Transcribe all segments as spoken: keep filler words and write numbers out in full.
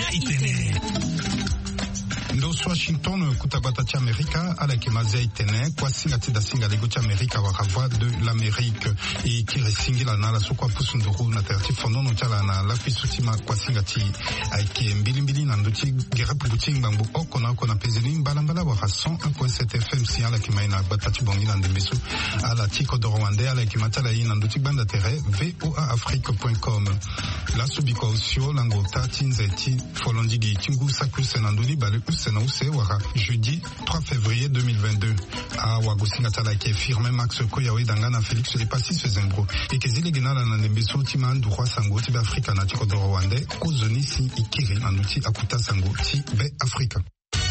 itene. Ndos Washington kutabata cha Amerika ala kimazia itene kwa singa tida singa lego cha Amerika wa voix de l'Amérique et qui resingila na la sokwa pusunduru na terti fondono chala na la fisutima kwa singa ti aiki mbili mbili na nduti gera pubuting bambu okona kona pezeli mbalambala wa cent un point sept F M si ala kimaina batati bongi na ndembeso ala tiko do Rwanda ala kimatala ina nduti banda tere voa afrique point com la subiko osio lango tati nzeti folondigi tingu sakuse na nduli bale usena use waka jeudi trois février deux mille vingt-deux a wagusinga tala ke firme Max Koyawe dangana Félix Lepasi Sezembro ekezile genala na ndembeso tima ndurwa sango ti Afrika na tiko do Rwanda kozoni si ikiri na nduti akuta sango ti be Afrika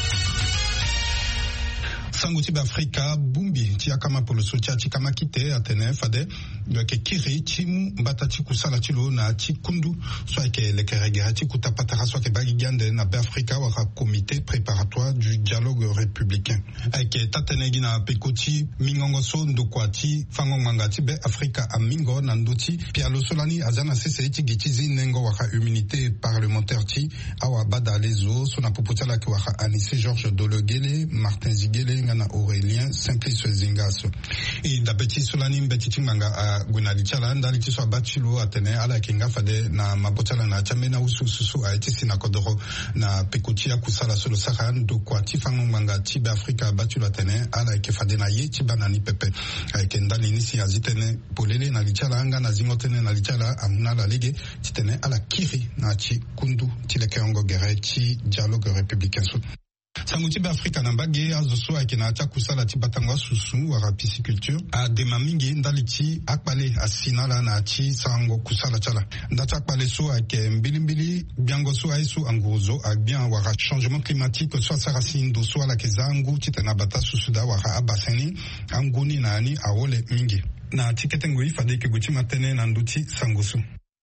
sango ti Afrika bumbi ti akama polo so ti kama kite atene fade ke kiri ti mbata ti kusala ti lo na ti kundu so ke le keregera ti kutapatara so ke bagi gande na Afrika wa comité préparatoire du dialogue républicain ke tatene gina pekoti mingongo so ndokwa ti fango manga ti be Afrika a mingo na ndoti pialo solani azana sese ti gitizi nengo wa immunité parlementaire ti awa bada lezo so na popotala ki wa Anissé Georges Dologele Martin Zigele na Aurélien Simplice Zingaso et da beti solani mbeti timanga a gunali chala ndali tiso abachilo atene ala kinga fade na mabotala na chamena usu susu a eti sina kodoro na pekutia kusala solo sahan do kwa tifango manga tibe Afrika abachilo atene ala ke fade na ye tibana ni pepe a ke ndali nisi azitene polele na lichala anga na zingotene na lichala amuna la lege titene ala kiri na chi kundu tileke ongo gere chi dialogue républicain so sango ti Afrika na mbage azoso akina cha kusala ti batangwa susu wa pisciculture a dema mingi ndali ti akpale asinala na ti sango kusala chala ndata akpale so ake mbili mbili biango so aisu angozo a bien wa changement climatique so sarasi ndo so ala kezangu ti tena bata susu da wa abaseni anguni na ani awole mingi na tiketengo ifade ke guti matene na nduti sangosu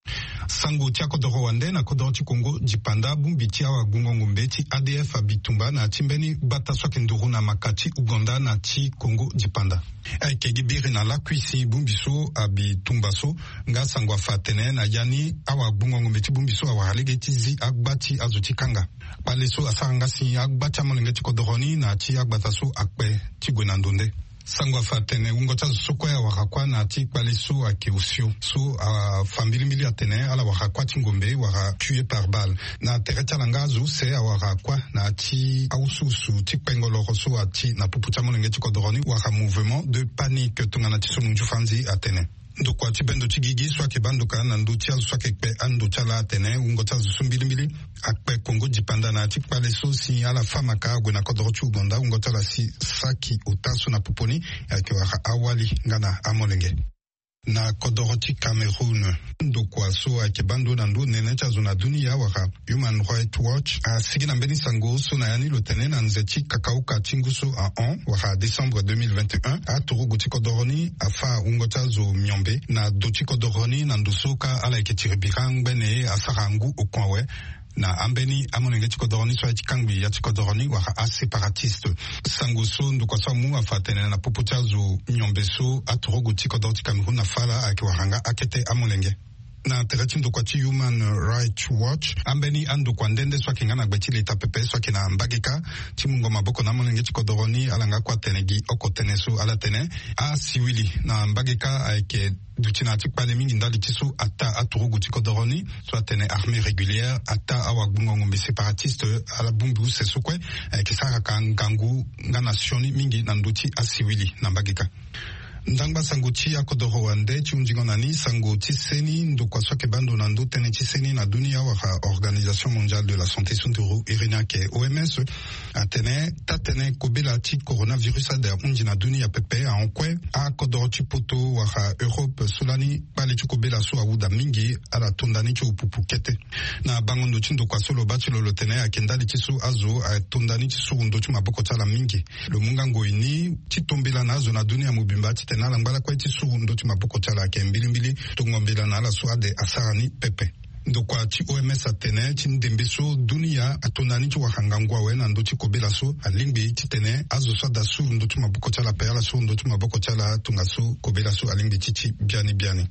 sango tia kodoro wande na kodoro ti Kongo jipanda bumbi tia wa gungongo mbeti A D F abitumba na timbeni bata swake nduru na makati Uganda na ti Kongo jipanda eke gibiri na la kwisi bumbi so abitumba so nga sango afatene na yani awa gungongo mbeti bumbi so awa halege tizi agbati azuti kanga pale so asanga si agbati amonenge ti kodoroni na ti agbata so akpe ti gwenandonde sango fatene ungota soko ya wakakwa na ti kwaliso ake usio so a uh, famili mili atene ala wakakwa tingombe waka tué par balle na tereta langazu se a wakakwa na ti aususu ti pengolo so ati na puputa monenge ti kodoroni waka mouvement de panique tungana ti sonunju fanzi atene ndo kwa ti bendo ti gigi so ake bandoka na ndo ti so ake pe ando chala atene ungota zusumbili mbili akpe Kongo jipanda na ti pale so si ala fama ka gwe na kodoro ti Uganda ungota la si saki utasu na puponi ake waka awali ngana amolenge na kodoro ti Cameroon ndo kwa so ake bando na ndo nene cha zona dunia waka Human Rights Watch a sigi na mbeni sango so na yani lotene na nzeti kakauka tinguso a on waka décembre deux mille vingt et un a toro guti kodoroni afa ungota zo myombe na doti kodoroni na ndosoka ala ike tiribirang bene asarangu okwawe na ambeni amonenge ti kodoroni so ati kangbi ya ti kodoroni waka a separatiste sango so ndo kwa so mu afatene na popota zo myombe so atoro ti kodoro ti Cameroon na fala ake waranga akete amonenge na tereti ndo kwa ti Human Rights Watch ambeni ando kwa ndende so ake ngana gbeti leta pepe so ake na mbageka ti mungo maboko na amonenge ti kodoroni alanga kwa tenegi oko tene so ala tene a siwili na mbageka ake duti na ti kpale mingi ndali ti so ata aturugu ti kodoroni so atene armée régulière ata awa gungongo mbe séparatiste ala bumbu se so kue ake saraka ngangu nga nationi mingi na nduti asiwili na mbageka ndangba sango ti akodoro wande ti unjingo nani sango ti seni ndo kwa soke bando na ndo tene ti seni na dunia waka Organisation mondiale de la santé sunduru irina ke O M S atene tatene kobela ti coronavirus ade unji na dunia pepe a onkwe akodoro ti poto waka Europe solani pale ti kobela so awuda mingi ala tondani ti upupu kete na bangondo ti ndo kwa solo ba ti lolo tene akendali ti so azo a tondani ti so ndo ti maboko ti ala mingi lo mungango ini ti tombela na azo na dunia mobimba ti na langala kwa iti suru ndo ti maboko ti ala ke mbili mbili tungombela na ala so ade asarani pepe ndo kwa ti O M S atene ti ndembe so dunia atondani ti wakanga ngwawe na ndo ti kobela so alingbe ti tene azo so da su ndo ti maboko ti ala pe ala so ndo ti maboko ti ala tunga so kobela so alingbe ti ti biani biani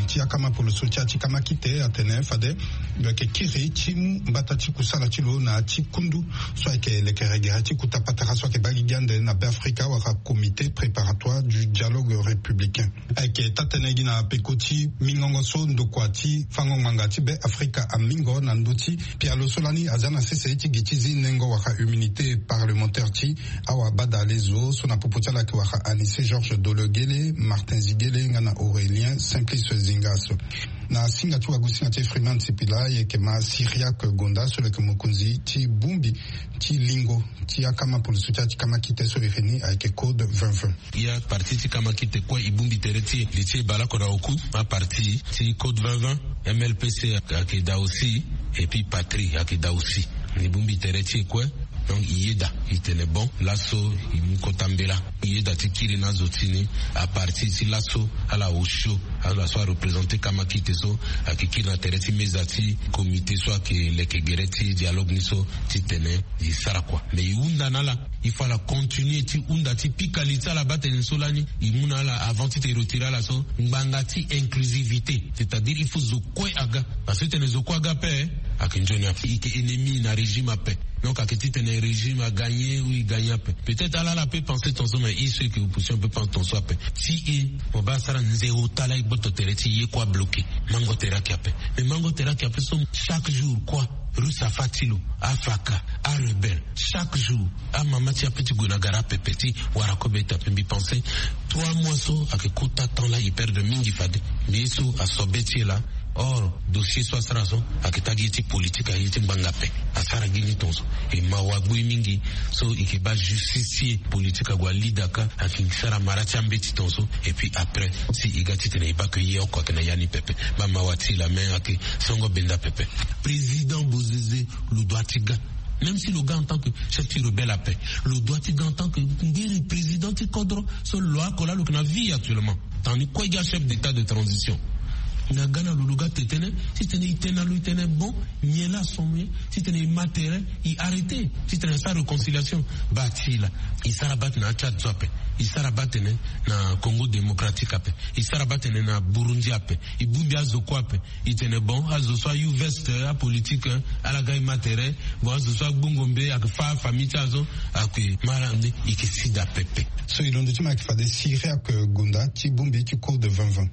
tia kama poloso tia chikama kite atene fade ke kiri chimu mbatachi kusala chilo na chikundu soit ke le keregera chikutapatara soit ke bagigande na Afrika waka comité préparatoire du dialogue républicain ke tatenegi na pekoti mingongo so ndokwati fango mangati be Afrika amingo na nduti pialo solani azana sese eti gitizi nengo waka immunité parlementaire ti awa bada lezo sona popotala ke waka Anissé Georges Dolegele Martin Zigele ngana Aurélien Simplice Zingaso na singa tu agusinga te Freeman Tsipila yeke ma Syriac Gonda sole ke mokunzi ti bumbi ti lingo ti akama pour le soutien ti kama kite sole reni avec code vingt vingt. Il y a parti ti kama kite kwa ibumbi tereti li ti bala kona oku ma parti ti code vingt vingt M L P C akida aussi et puis Patrie akida aussi ibumbi tereti kwa donc Ieda itene bon lasso imukotambela Ieda tikiri na zotini à partir si lasso à la osho à la soit représenté kama kiteso akikiri na tereti mezati comité soit que les kegereti dialogue niso titene di sarakwa mais iunda nala il faut la continuer ti unda ti pikalita la bate solani imuna la avant ti retirer la so mbangati inclusivité c'est-à-dire il faut zokwe aga parce que tene zokwe aga pe akinjoni afiki ennemi na régime paix. Donc, à quel titre un régime a gagné ou il gagne à paix. Peut-être à là, la paix penser ton son, mais il sait que l'opposition peut penser ton soit paix. Si il, on va s'arrêter, zéro tala, il botte au terrain, il y a quoi bloqué. Mango terra qui a paix. Mais mango terra qui a paix, sont chaque jour, quoi? Rusa Fatilo, Afaka, a rebelle, chaque jour, a mamati a petit gonagara pepeti, warakobe tapembi pensé, trois mois so, à que kota temps là, il perd de mingi fade. Mais so, à sobeti là, or, dossier soit sarazo, à que tagiti politique, à yiti bangape, à saragini tonso, et mawagui mingi, so, ikeba justicier politique à gualidaka, à kinsara marachambeti tonso, et puis après, si igati tene pas que yé quoi que na yani pepe, ma mawati la main à que songo benda pepe. Président Bozizé, le doitiga. Même si le gars en tant que chef de rebelle à paix, le doitiga en tant que président de Kodro, c'est loi qu'on a le qu'on vie actuellement. Tandis quoi il y a chef d'état de transition. Nagana luluga tetene, si tene itena lu itene bon, niela sommet, si tene matériel, il arrêté, si tene sa réconciliation, batila, il s'arabat na Tchad Zwape, il s'arabat na Congo démocratique ape, il s'arabat na Burundi ape, il boumbia zoko ape, il tene bon, azo soit you veste a politique, à la gaille matériel, bon azo soit bungombe, à que fa famille azo, à que marande, il que sida pepe. So il en dit qu'il faut des Syriac Gonda, ti bumbi, ti code vingt vingt.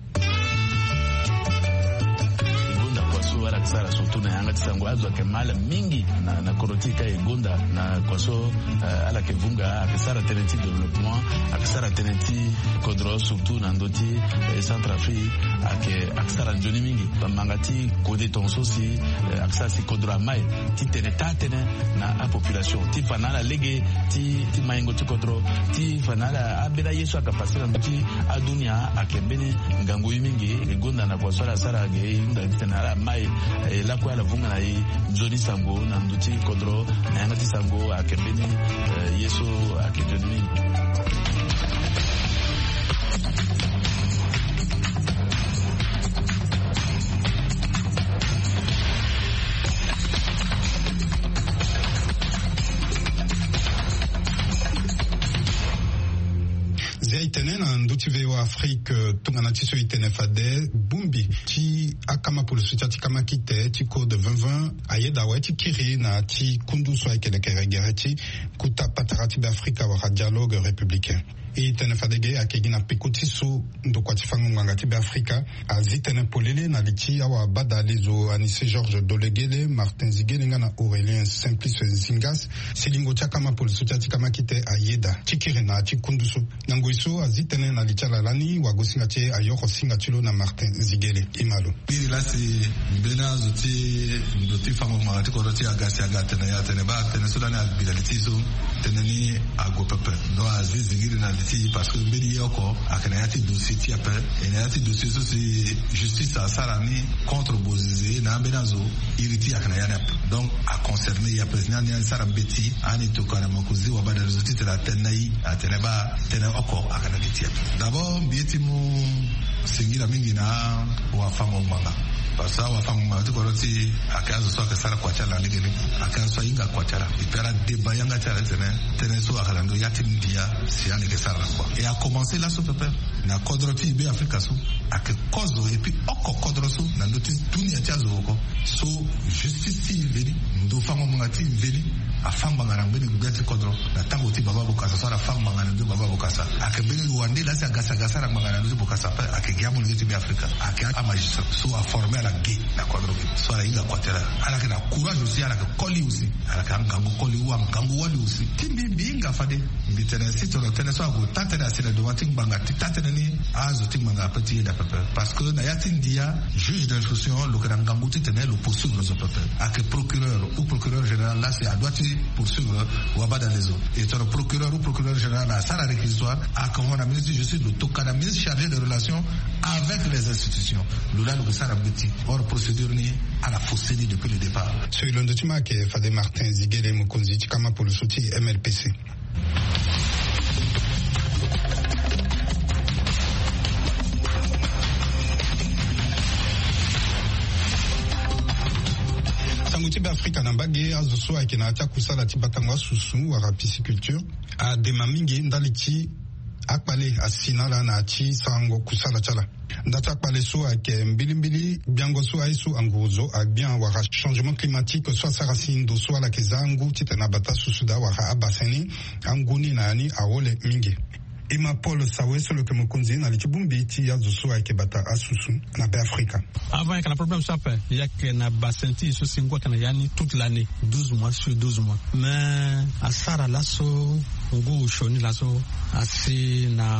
wala kisara surtout na yanga tisango azo kemala mingi na na korotika egonda na kwaso uh, ala kevunga akisara tenenti développement akisara tenenti kodro surtout na ndoti eh, Centrafrique ake akisara njoni mingi bamangati kode tonso si eh, akisara si kodro mai ti teneta tene na a population ti fanala lege ti ti maingo ti kodro ti fanala abela yesu akapasira ndoti adunia akembeni ngango mingi egonda na kwaso ala sara ge nda tenala mai e la kwa la vunga na yi Johnny Sango na nduti kodro na yanga ti Sango akembeni uh, yeso akejoni. Itene na nduti veo Afrique tungana tiso itene fade bumbi ti akama pour le soutien ti kama kite ti code vingt vingt ayeda wa ti kiri na ti kundu so ayekele keregereti kuta patarati be Afrika wa dialogue républicain et tene fadege akegi na pekoti so ndokwa ti fango nganga ti be Afrika azitene polele na liti awa bada lezo Anissé Georges Dolegele Martin Zigele ngana Aurélien Simplice Zingas silingo ti akama pour le soutien ti kama kite ayeda ti kiri na ti kundu so nango iso azitene na lichala lani wagosinga tie ayoko singa tilo na Martin Zigele imalo biri lasi mbena zoti ndoti fango marati ko roti agasi agate na yatene ba tene sudani ability so teneni agopepe no aziz Zigele na liti parce que mbiri yoko akana yati dossier ti ape ena yati dossier so si justice a sarani contre Bozizé na mbena zo iriti akana yana donc a concerné ya président ni sara beti ani to kana makuzi wa bada zoti tela tenai atene ba tene oko akana liti d'abord bietimu singira mingi na wafango manga basa wafango manga tikoroti akazo so akasara kwa chala ligele akazo inga kwa chala ipera deba yanga chala tene tene so akalando yati ndia siani ke sara kwa et a commencé là so papa na kodroti be Afrika so ake kozo et puis oko kodroso na ndoti dunia chazo ko so justice veli ndo fango manga ti veli afamba ngana mbele ngati kodro na tango ti baba bokasa sara famba ngana ndo baba bokasa akebele wande la sa gasa gasa ra ngana ndo bokasa pa akegiamu ngati be Afrika ake a magistrat so a formé la gay na kodro so ala inga kwatera ala kana courage aussi ala ka koli aussi ala ka ngango koli wa ngango wali aussi timbi binga fade mbitene sito no tene so ago tatene asila do wating banga tatene ni azo ting banga petit da papa parce que na yatin dia juge d'instruction le kana ngango tene le poursuivre le papa ake procureur ou procureur général là c'est à droite poursuivre Wabada les autres. Et le procureur ou procureur général a ça la réquisitoire à comment la ministre, je suis le Tokana ministre chargé de relations avec les institutions. Lula le ça la petit. Or procédure ni à la faussée depuis le départ. Sur le document que Fadé Martin Ziguele Mukonzi Chikama pour le soutien M L P C. Sangoutibe Afrika na mbage azoso akina atia kusala tibatangwa susu wa pisciculture a demamingi ndaliti akpale asinala na ati sango kusala chala ndata akpale so ake mbilimbili biango so aisu anguzo a bien wa changement climatique so sarasine do so la kezangu titana bata susuda wa abaseni anguni na ani awole mingi Ima Paul Sawe sur le Kemokunzi na litibumbi ti ya zusu ake bata asusu na be Afrika. Avant que le problème soit fait, il y a que na basenti so singwa kana yani toute l'année, douze mois sur douze mois. Mais à Sara lasso ngo shoni lasso asi na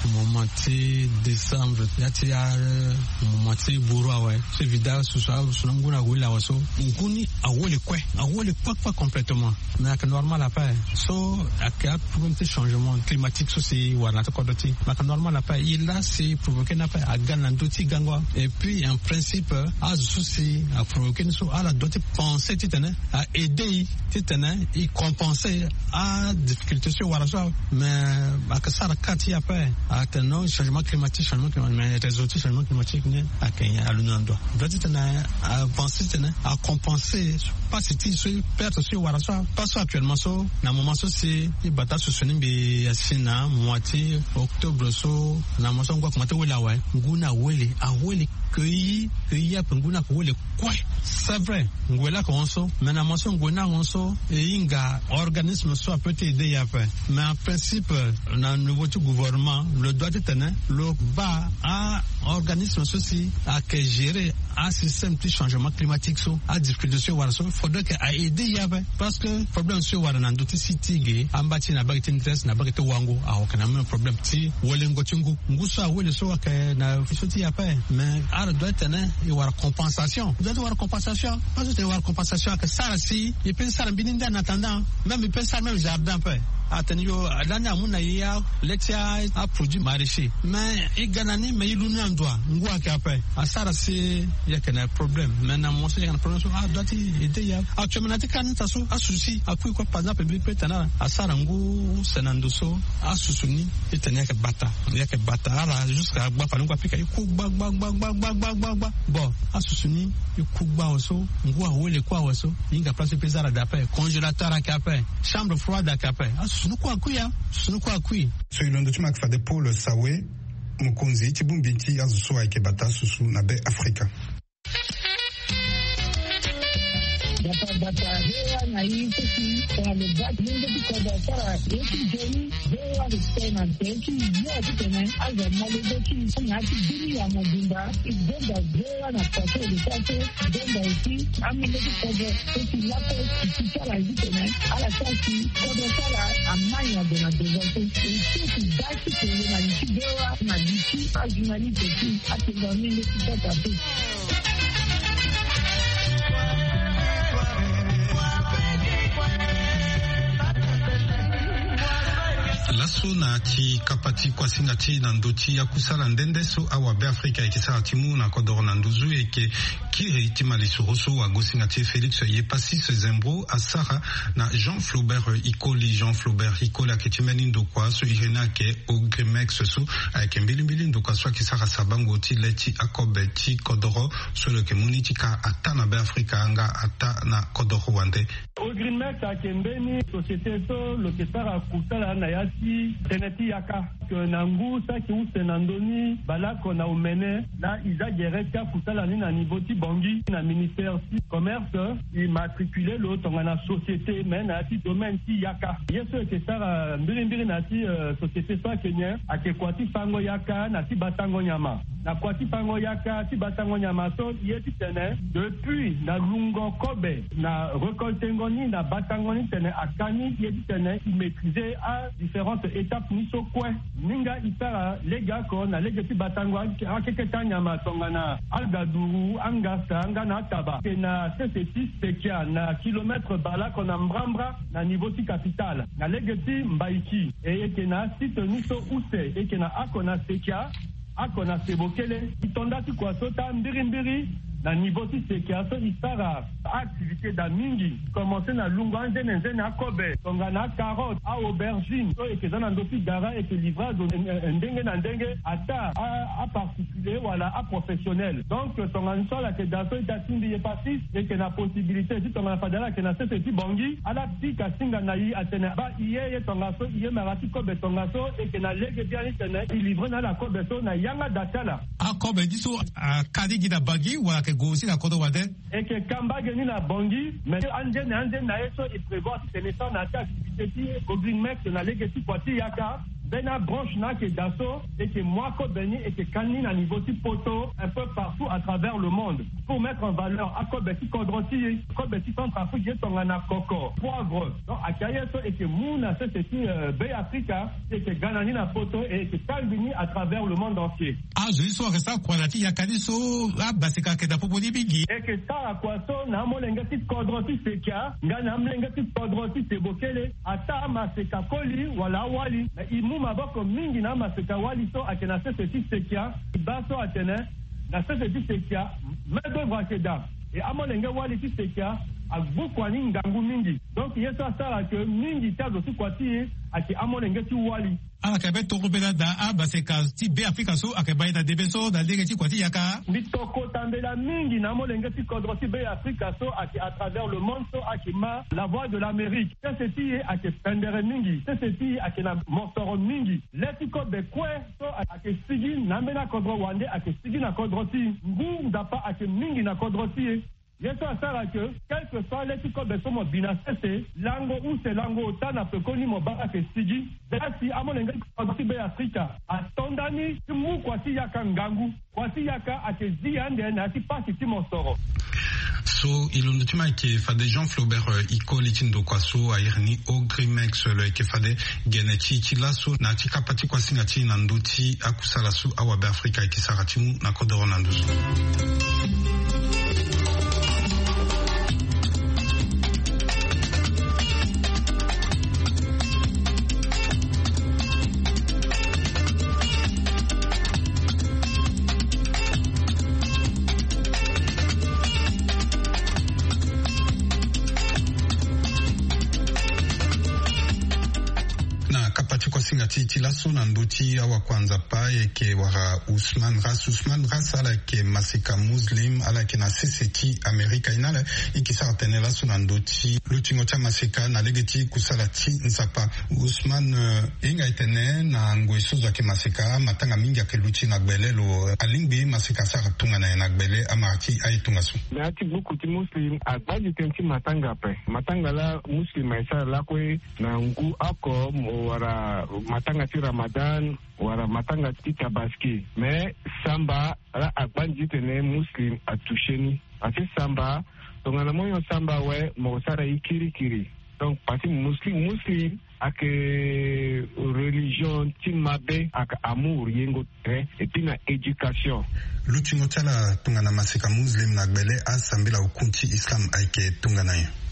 momenti décembre yati ya momenti burwa ouais. C'est vida susu sunangu na wila waso. Nguni awole kwe, awole kwe pas complètement. Mais que normal après. So aka problème de changement climatique so c'est voilà kodoti mais normal après il a c'est provoqué n'a pas à ganandoti gangwa et puis en principe à souci à provoquer nous à la doter penser titane à aider titane et compenser à difficulté sur voilà ça mais à que ça quatre y après à tenir changement climatique changement climatique mais les autres changements climatiques né à Kenya à l'Union doit titane à penser titane à compenser pas c'était sur perte sur voilà ça pas ça actuellement ça na moment ça c'est il bata sur sonimbe asina moitié octobre so na maso ngwa kumate wela wa nguna wele a wele kuyi kuyi apa nguna ko wele kwa c'est vrai ngwela ko so mais na maso ngona onso e inga organisme so peut aider ya pa mais en principe na nouveau gouvernement le doit tenir le bas à organisme ceci à que gérer un système de changement climatique so à difficulté sur wala so faudrait que a aider ya pa parce que problème sur wala na ndoti sitige ambati na bagiti interest na bagiti wango a okana un problème ti wole ngotingu ngusa wole so ka na fisoti ya pa mais ara doit tenir il y aura compensation doit y avoir compensation parce que il y aura compensation que ça si il peut ça bininda en attendant même il peut ça même jardin peu atenyo l'année amuna ya letia a produit maraîcher mais il ganani mais il nous doit ngwa ka pa asara si il y a un problème maintenant moi c'est un problème ah doit aider ya actuellement na kan ta so asusi apui quoi par exemple peut tana asara ngu senandoso asusuni etania ka bata ya ka bata ala jusqu'à gba fa ngwa pika iku gba gba gba gba gba gba gba bon asusuni iku gba oso ngwa wole kwa oso inga place pesara d'après congélateur à capé chambre froide à capé sunuku akuya sunuku akui so ilondo tuma kfade Paul Sawe Mukonzi tibumbinti azuso ake bata susu na be Afrika Data data hewa na hii sisi kwa lebati mungu kwa sara eki jeni hewa ristena eki yua kitene aza malebeki ngati dini ya mobimba igenda hewa na pato lisate igenda eki amileki kwa eki lako ikitala kitene ala kasi kwa sara amanya dona dezante eki dati kwenye na niki hewa na niki ajunali teki atengamile kitata tu La so na ti kapati kwa singa ti na ndoti ya kusala ndende so awa be Afrika ikisala timu na kodoro na nduzu eke kiri ti malisurusu wa gosinga ti Félix Yepassis Zembro Asara na Jean Flaubert Ikoli Jean Flaubert Ikoli akitimeni ndokwa so irena ke Ogrimex so ake mbili mbili ndokwa so akisara sabango ti leti akobe ti kodoro so le ke munitika ata na be Afrika anga ata na kodoro wande Ogrimex akembeni société so lo ke sara kusala na yati teneti yaka ke nangu sa ki usenandoni balako na umene na iza gereka kusala ni na niveau ti bongi na ministère si commerce immatriculé lo tonga na société mais na ti domaine ti yaka yeso ke sara mbiri mbiri na ti uh, société so Kenya ake kwati fango yaka na ti batango nyama na kwati fango yaka ti batango nyama so yeti tene depuis na lungo kobe na récolte ngoni na batango ni tene akani yeti tene maîtriser à différentes étapes ni so kwe ninga isara lega ko na lega ti batango akeke tanyama tonga na algaduru angasa anga na taba na seseti sekia na kilomètre bala ko na mbrambra na niveau ti capital na lega ti mbaiki e ke na site ni so use e ke na akona sekia akona sebokele itonda ti kwa sota mbiri mbiri na niveau ti sekia so isara activité da mingi commencé na lungo nzene nzene akobe tonga na carotte a aubergine so eke zana ndopi gara eke livrage ndenge na ndenge ata a particulier wala a professionnel donc tonga nsola ke daso itatindi Yepassis eke na possibilité si tonga na fadala ke na sese ti bongi ala pika singa na yi atene ba iye ye tonga so iye marati kobe tonga so eke na lege biani tene i livre na la kobe so na yanga datala akobe diso kadi gida bagi wala ke gosi na kodo wade eke kamba geni na bongi mais anje na anje na eso il prévoit que naissance na activité ti Ogrimex na lege ti kwati yaka bena branche na ke daso et que moi ko beni et que kani na niveau ti poto un peu partout à travers le monde pour mettre en valeur akobe ti kodroti akobe ti Centrafrique je tonga na koko poivre donc akaya so et que muna se ti be Africa et que ganani na poto et que kalbini à travers le monde entier ah je so que ça kwa ti yakani so la basika ke da popoli bigi et que ça kwa so na molenga ti kodroti sekia ngana molenga ti kodroti sebokele ata maseka koli wala wali imu maboko mingi na maseka wali so akena sese ti sekia baso atene na sese ti sekia medo vakeda et amolenge wali ti sekia agbukwani ngangu mingi donc yeso asala ke mingi tazo ti kwati ake amolenge ti wali ala ka be toko bela da a baseka ti be Afrika so ake baida de beso da lege ti kwati yaka mi toko tambela mingi na molenge ti kodro ti be Afrika so ake à travers le monde so ake ma la voix de l'Amérique c'est ti ake pendere mingi c'est ti ake na motoro mingi leti ko be kwe so ake sigi na mena kodro wande ake sigi na kodro ti ngu ndapa ake mingi na kodro ti yeso asala ke quel que soit les tico de somo binasese lango ou c'est lango tana pekoni mo baka ke sigi dasi amonenga ko be Afrika atondani mu kwati yaka ngangu kwati yaka akezi ande na ti pasi ti mosoro so ilundutima ke fade Jean Flaubert Ikoli tindo kwa so ayirni Ogrimex le ke fade geneti ti laso na ti kapati kwa singa ti na nduti akusala su awa be Afrika ki saratimu na kodoro na nduzu ti laso na ndoti awa kwanza pa eke wara Usman Ras Usman Ras ala ke masika muslim ala ke na seseti Amerika inala ikisa tene laso na ndoti lutingo cha masika na legeti kusala ti nzapa Usman uh, inga itene na ngweso za ke masika matanga mingi ake luti na gbele lo alingbe masika sa tunga na na gbele amarti aitunga su na ti buku ti muslim agbaji tenti matanga pe matanga la muslim isa la kwe na ngu ako wara matanga ti Ramadan wara matanga ti tabaski mais samba la agbanji tene muslim atusheni ati samba tonga na moyo samba we mo sara ikiri kiri donc parti muslim muslim ak religion ti mabe ak amour yengo tre et puis na éducation lutingo tala tonga na masika muslim na gbele asambila ukunti islam aike tonga na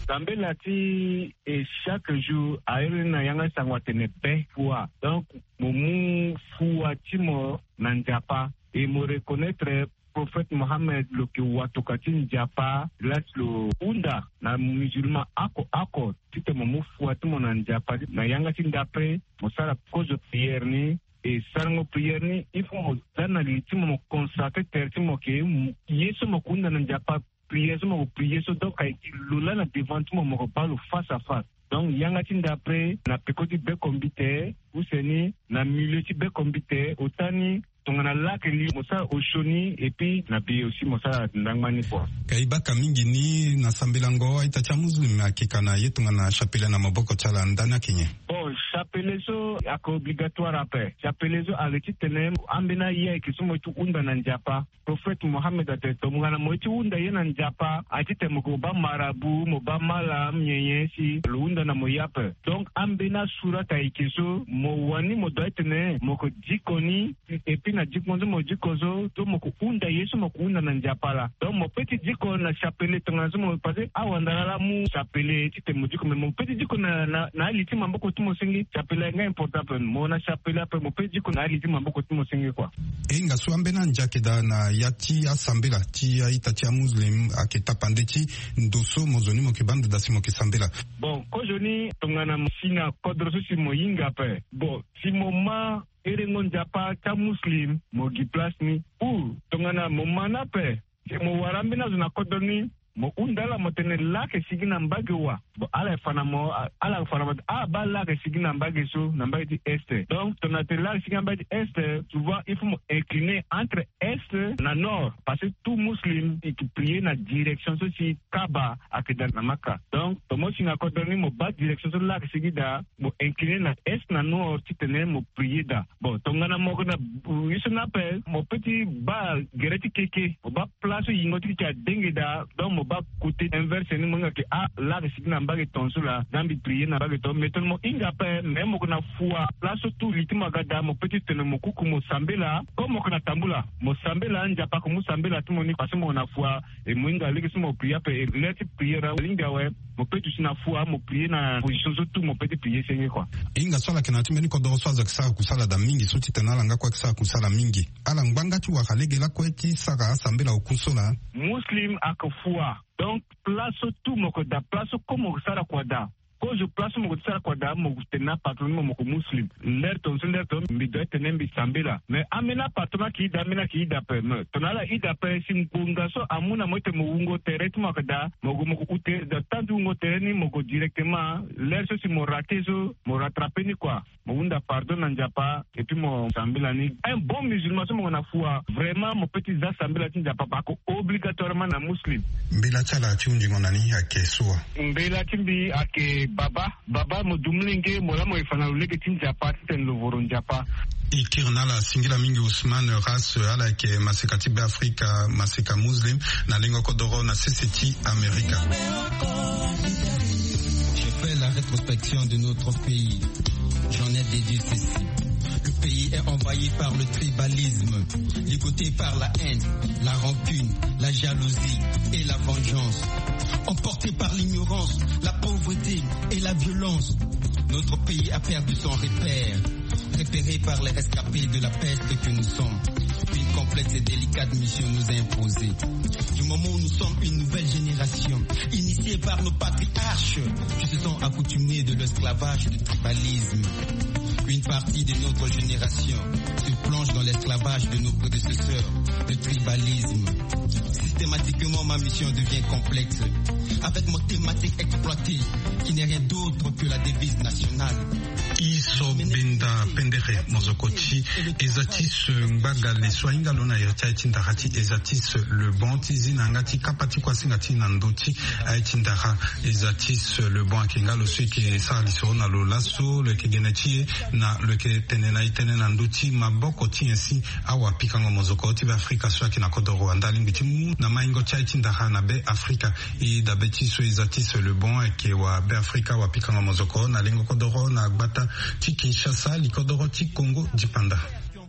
Sambela ti et chaque jour aire na yanga sangwa tene pe fois. Donc momu fois ti mo nanjapa et mo reconnaître prophète Mohammed lo ke watokati njapa las lo unda na musulman ako ako tite momu fois ti mo nanjapa na yanga ti ndapre mo sala cause prière ni et sango prière ni il faut dana li ti mo consacrer terre ti mo ke yeso mo kunda nanjapa prière mo prière so donc ay lula na devant mo mo parle face à face. Donc yanga ti ndapre na pekoti be kombite useni na milieu ti be kombite otani tongana lake li mosa oshoni et puis na bi aussi mosa ndangmani kwa kaibaka mingi ni na sambelango aitacha muslim akikana yetunga na chapelle na maboko chala ndana kinye bon chapelle so ako obligatoire après chapelle so aleti tenem ambena ye kisumo tu unda na njapa prophète Mohammed ateto mungana moiti unda ye na njapa atite mko ba marabu mo ba mala mnyenyensi lunda na moyape donc ambena sura ta ikiso mo wani mo doitene moko dikoni et puis na dikozo mo dikozo to moko unda yesu moko unda na njapala donc mo petit diko na chapelle tongazo mo pase awandala mu chapelle tite mo diko mo petit diko na na, na aliti mamboko tumo singi chapelle nga important pe mo na chapelle après mo petit diko na aliti mamboko tumo singi kwa inga swambe na njakeda na yati asambela ti aitacha muslim aketapandeti ndoso mozoni mo kibanda dasimo kisambela bon ko joni tongana msina kodroso si mo yinga pe bon si moma erengo njapa ta muslim mo gi place ni ou tongana mo mana pe mo warambe na zona kodoni mo undala mo tene lake sigina mbage wa bo ala fana mo ala fana mo a ba lake sigina mbage so na mbage di est donc tonate lake sigina mbage est tu vois il faut mo incliner entre est na nord parce que tout muslim qui prie na direction so si kaba akeda na maka donc to mo singa kodoni mo ba direction so lake sigida mo incliner na est na nord ti tene mo prier da bon tongana mo na iso na pe mo petit ba gereti keke mo ba place yingoti ti dengeda donc ba côté inverse ni monga ke a la signa mbage tonsula dambi prier na mbage to meton mo inga pe même ko na foi place tout litima gada mo petit tene mo kuku mo sambela comme ko na tambula mo sambela nja pa ko mo sambela tout moni parce mo na foi et mo inga leki mo prier pe leti prier linga we mo petit na foi mo prier na position so tout mo petit prier senye quoi inga swala kena timeni ko do swaza kisa kusala da mingi suti tenala nga kwa kisa kusala mingi ala ngbanga tu wakalege la kweti saka sambela okusola muslim akafua donc place tout moko da place comme sara kwada ko je place moko sara kwada moko tena patron moko muslim l'air ton l'air ton mi doit tenir mi sambela mais amena patron ki da amena ki da pe me tonala ida pe sim kunga so amuna moite mungo tereti moko da moko moko ute da tandu ngo tereni moko directement l'air so si mo raté so mo rattraper ni quoi mo unda pardon na njapa et puis mo sambela ni un bon musulman so mo na foi vraiment mo petit za sambela ti njapa pa ko obligatoirement na muslim mbila chala chunji ngonani yake soa mbila timbi ake baba baba mo dumlinge mo la mo ifana ulege ti njapa ten lo voro njapa ikirnala singila mingi Usman ras ala ke masekati be Afrika maseka muslim na lengo kodoro na C C T America. Je fais la rétrospection de notre pays. J'en ai déduit ceci. Le pays est envahi par le tribalisme, ligoté par la haine, la rancune, la jalousie et la vengeance. Emporté par l'ignorance, la pauvreté et la violence. Notre pays a perdu son repère, repéré par les rescapés de la peste que nous sommes. Une complexe et délicate mission nous a imposée. Du moment où nous sommes une nouvelle génération, initiée par nos patriarches, qui se sont accoutumés de l'esclavage et du tribalisme. Une partie de notre génération se plonge dans l'esclavage de nos prédécesseurs, le tribalisme. Systématiquement, ma mission devient complexe, avec mon thématique exploitée, qui n'est rien d'autre que la devise nationale. Iso benda pendere mozokoti ezatis mbaga le soinga lona yercha tindahati ezatis le bon tizi nangati kapati kwa singati nandoti aitindaha ezatis le bon kinga lo sike sa liso na lo laso le kegenati na le ke tenena itene nandoti maboko ti ainsi awa pikango mozokoti ba Afrika so akina kodoro andali ngitimu na maingo cha itindaha na be Afrika e da betiso ezatis le bon ke wa be Afrika wa pikango mozoko na lengo kodoro na gbata ti Kinshasa likodoro ti Congo dipanda.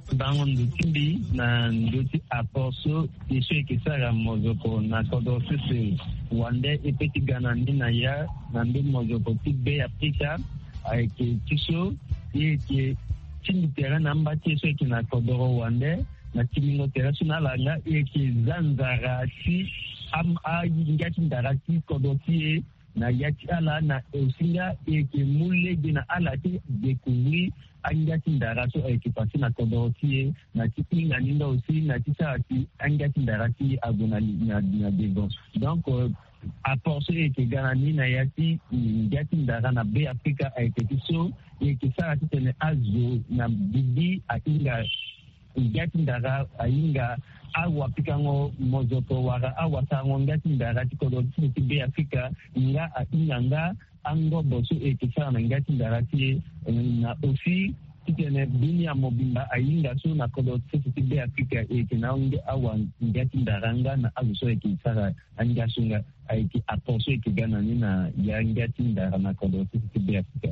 bango ndutimbi na nduti aporso iso ekisara mozoko na kodoso se wande epeti ganani na ya na ndu mozoko tibe Afrika aike tiso eke tindi tera na mbati iso eke na kodoro wande na timingo tera sunalanga eke zanzara si am a ngati ndarati kodotie na yati ala na osinga eke mule gina ala ti découvrir angati ndaraso eke pasi na kodotie na tipinga ninda aussi na tisati angati ndarati agona na na dego donc apporte eke ganani na yati ngati ndara na be Afrika eke tiso eke sarati tene azo na bibi ainga ngati ndara ainga awa pikango mozoko wara awa sango ngati ndara tikodo tibe Afrika nga inanga ango boso ekisa na ngati ndara tie na ofi tene dunia mobimba ainga so na kodo tibe Afrika ekina nge awa ngati ndaranga na azo ekisa anga sunga aiki aposo ekigana nina ya ngati ndara na kodo tibe Afrika.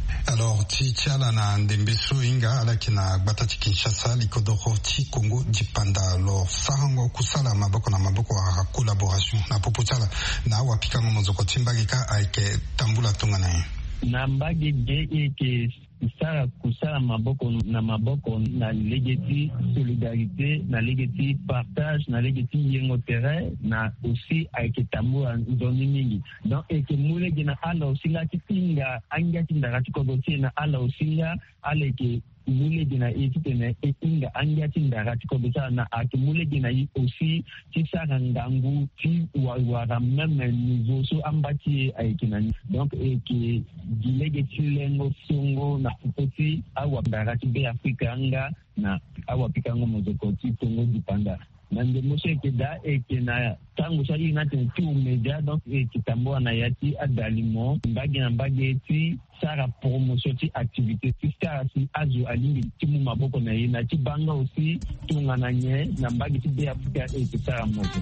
Alors tichiala na ndembeso inga alakina batati Kinshasa likodoro ti Congo dipanda lo sahango kusala maboko na maboko wa collaboration na popotala na wapika mozoko timbagika aike tambula tunga na na mbagi de eke kusala kusala maboko na maboko na legeti solidarité na legeti partage na legeti yengo terrain na aussi aike tambula nzoni mingi donc eke mule gina ala osinga tipinga anga tindara tikodotie na ala osinga ala ke mule gina etitene etinga anga tindara tikodotia na ake mule gina aussi tisara ngangu ti wawara même niveau so ambati aike nani donc eke legeti lengo songo na kupoti awa ndarati be Afrika anga na awa pikango mozoko ti Congo dipanda na ndemoshe keda eke na tango shali na tu media donc eke tambo na yati adalimo mbagi na mbagi ti sara promotion ti activité ti sara si azu alingi timu maboko na yena ti banga aussi tunga na nye na mbagi ti be Afrika eke sara mozo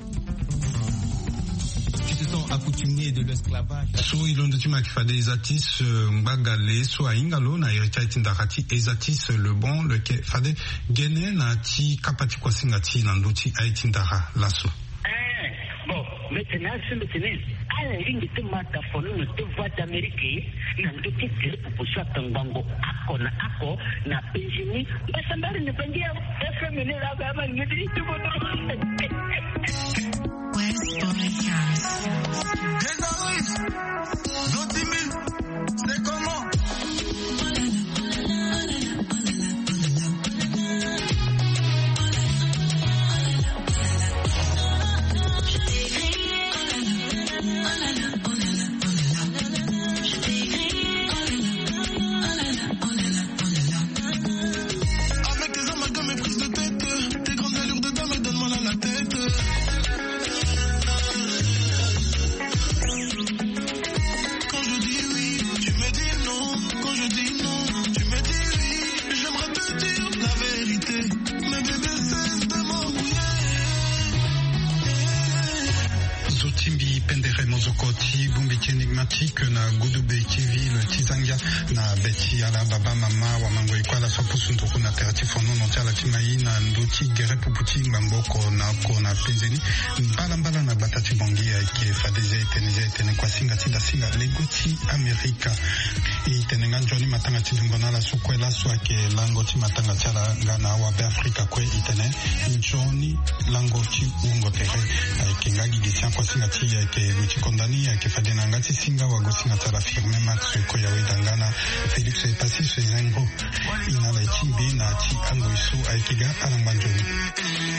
accoutumés de l'esclavage. So ilondo tima kifade ezatis mbagale so aingalo na héritage ndakati ezatis le bon le ke fade gene na ti kapati kwa singati na nduti aiti ndara laso. Eh bon maintenant c'est le tennis ala ringi te mata fono no te voix d'Amérique na nduti te poposa tangango ako na ako na penjini basambari ne pengia efemene la baba ngidi tu bodo. West Podcast. Deux mille, c'est comment? Avec tes amalgames et prises de tête, tes grandes allures de dame et donne mal à la tête. Timbi pendere mozokoti bumbiki enigmatique na Gudube Kivi le Tizanga na Beti ala baba mama wa mango ikwala sapusu ntuku na teratifu nono tiala timai na nduti gere puputi mbamboko na ko na penzeni mbala mbala na batati bongia ke fadeze eteneze etene kwa singa tida singa legoti Amerika itenenga njoni matanga tidungona la sukwela swake langoti matanga tiala ngana wa be Afrika kwe itene njoni langoti ungo tere ke ngagi gisia kwa singa tia ke luti kondani ke fadena ngati singa wa gosinga tala firme max ko yawe dangana Felix Epasi Sezengo ina la timbi na ti ango isu aikiga alambanjoni.